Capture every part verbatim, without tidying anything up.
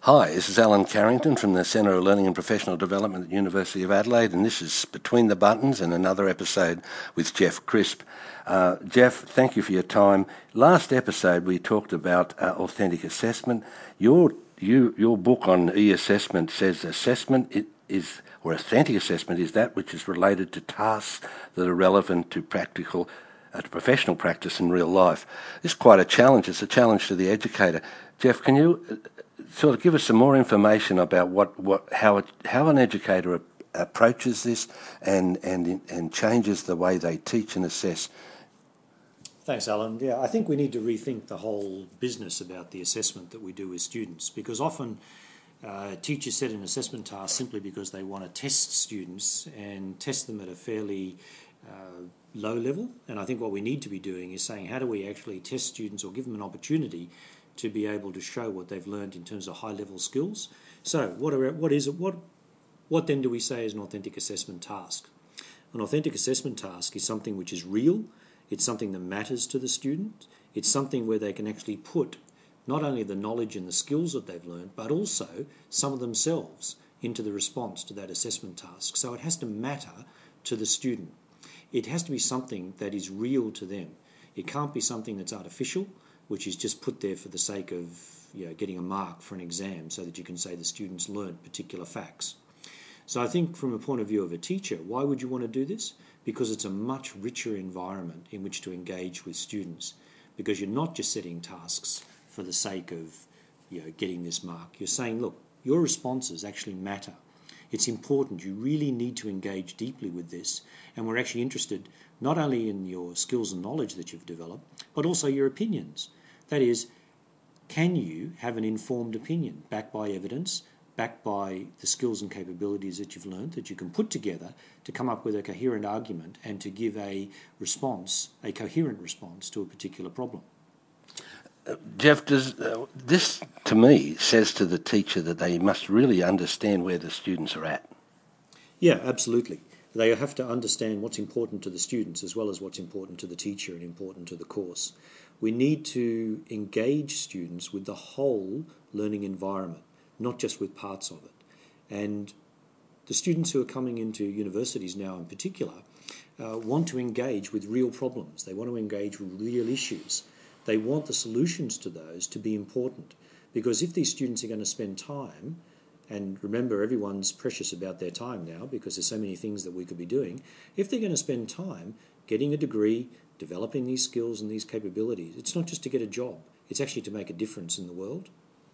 Hi, this is Alan Carrington from the Centre of Learning and Professional Development at the University of Adelaide, and this is Between the Buttons and another episode with Jeff Crisp. Uh, Jeff, thank you for your time. Last episode we talked about uh, authentic assessment. Your you, your book on e-assessment says assessment it is, or authentic assessment is that which is related to tasks that are relevant to practical uh, to professional practice in real life. This is quite a challenge. It's a challenge to the educator. Jeff, can you uh, sort of give us some more information about what, what how it, how an educator approaches this and, and and changes the way they teach and assess? Thanks, Alan. Yeah, I think we need to rethink the whole business about the assessment that we do with students, because often uh, teachers set an assessment task simply because they want to test students and test them at a fairly uh, low level. And I think what we need to be doing is saying, how do we actually test students or give them an opportunity to be able to show what they've learned in terms of high-level skills? So what are, what is it? What what then do we say is an authentic assessment task? An authentic assessment task is something which is real. It's something that matters to the student. It's something where they can actually put not only the knowledge and the skills that they've learned, but also some of themselves into the response to that assessment task. So it has to matter to the student. It has to be something that is real to them. It can't be something that's artificial, which is just put there for the sake of you know, getting a mark for an exam so that you can say the students learned particular facts. So I think from a point of view of a teacher, why would you want to do this? Because it's a much richer environment in which to engage with students, because you're not just setting tasks for the sake of you know, getting this mark. You're saying, look, your responses actually matter. It's important. You really need to engage deeply with this, and we're actually interested not only in your skills and knowledge that you've developed, but also your opinions. That is, can you have an informed opinion backed by evidence, backed by the skills and capabilities that you've learned, that you can put together to come up with a coherent argument and to give a response, a coherent response to a particular problem? Uh, Jeff, does uh, this, to me, says to the teacher that they must really understand where the students are at? Yeah, absolutely. They have to understand what's important to the students as well as what's important to the teacher and important to the course. We need to engage students with the whole learning environment, not just with parts of it. And the students who are coming into universities now in particular uh, want to engage with real problems. They want to engage with real issues. They want the solutions to those to be important, because if these students are going to spend time, and remember, everyone's precious about their time now because there's so many things that we could be doing. If they're going to spend time getting a degree, developing these skills and these capabilities, it's not just to get a job. It's actually to make a difference in the world.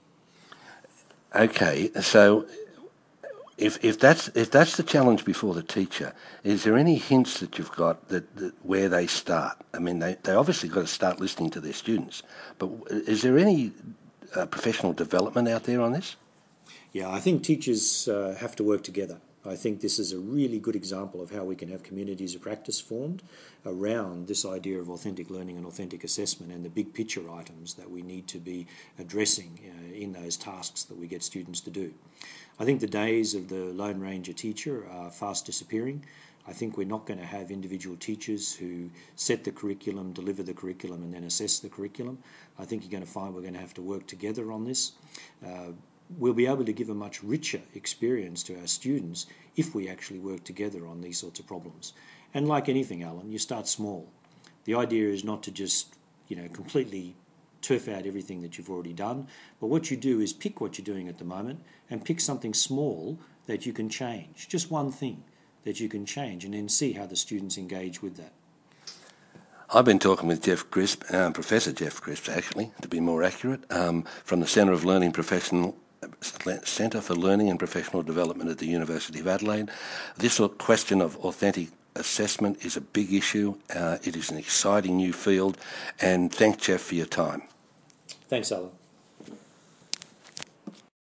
Okay, so if if that's if that's the challenge before the teacher, is there any hints that you've got that, that where they start? I mean, they they obviously got to start listening to their students, but is there any uh, professional development out there on this? Yeah, I think teachers uh, have to work together. I think this is a really good example of how we can have communities of practice formed around this idea of authentic learning and authentic assessment and the big picture items that we need to be addressing uh, in those tasks that we get students to do. I think the days of the Lone Ranger teacher are fast disappearing. I think we're not going to have individual teachers who set the curriculum, deliver the curriculum, and then assess the curriculum. I think you're going to find we're going to have to work together on this. Uh, we'll be able to give a much richer experience to our students if we actually work together on these sorts of problems. And like anything, Alan, you start small. The idea is not to just, you know, completely turf out everything that you've already done, but what you do is pick what you're doing at the moment and pick something small that you can change, just one thing that you can change, and then see how the students engage with that. I've been talking with Jeff Crisp, um, Professor Jeff Crisp, actually, to be more accurate, um, from the Centre of Learning Professional Centre for Learning and Professional Development at the University of Adelaide. This question of authentic assessment is a big issue. Uh, it is an exciting new field, and thank Jeff for your time. Thanks, Alan.